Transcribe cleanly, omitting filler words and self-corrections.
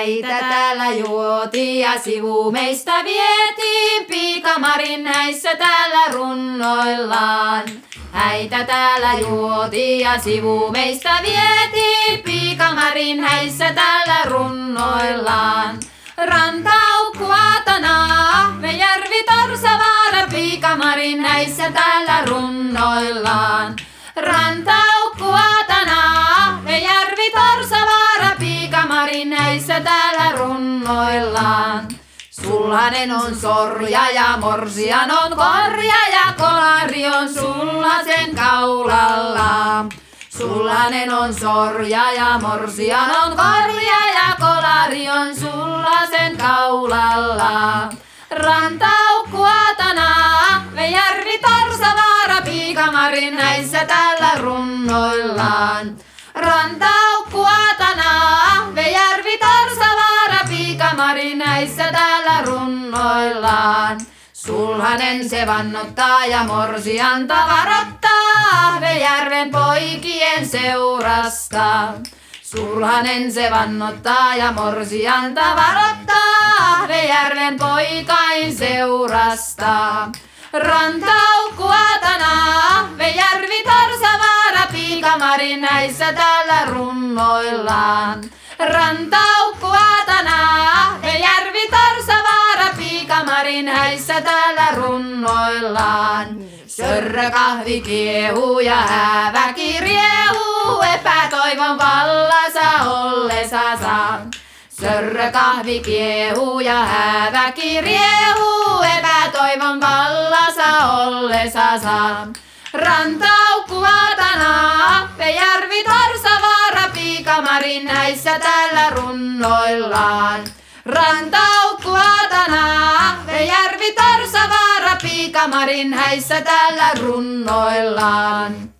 Häitä täällä juotiin ja sivu meistä vietiin, piikamarin näissä täällä runnoillaan. Häitä täällä juotiin ja sivu meistä vietiin, piikamarin näissä täällä runnoillaan. Rantaukku Aatanaa, me järvi Torsavaara, piikamarin näissä täällä runnoillaan. Rantaukku Aatanaa, me järvi Torsavaara, piikamarin näissä täällä runnoillaan. Sulhanen on sorja ja morsian on korja ja kolari on sullasen kaulalla. Sulhanen on sorja ja morsian on korja ja kolari on sullasen kaulalla. Rantaukku Aatanaa, me järvi Torsavaara, piikamarin näissä täällä runnoillaan. Rantaukku Aatanaa, me järvi Torsavaara, piikamarin näissä täällä runnoillaan. Sulhanen se vannottaa ja morsianta varoittaa Ahvejärven poikien seurasta. Sulhanen se vannottaa ja morsianta varoittaa Ahvejärven poikain seurasta. Rantaukku Aatanaa, Ahvejärvi Torsavaara, piikamarin näissä täällä runnoillaan. Rantaukku Aatanaa, Ahvejärvi Torsavaara, piikamarin häissä täällä runnoillaan. Sörrökahvi kiehuu ja hääväki riehuu, epätoivon vallassa ollessaan. Sörrökahvi kiehuu ja hääväki riehuu, epätoivon vallassa ollessaan. Rantaukku Aatanaa, Ahvejärvi Torsavaara, piikamarin näissä täällä runnoillaan. Rantaukku Aatanaa, Ahvejärvi Torsavaara, piikamarin häissä täällä runnoillaan.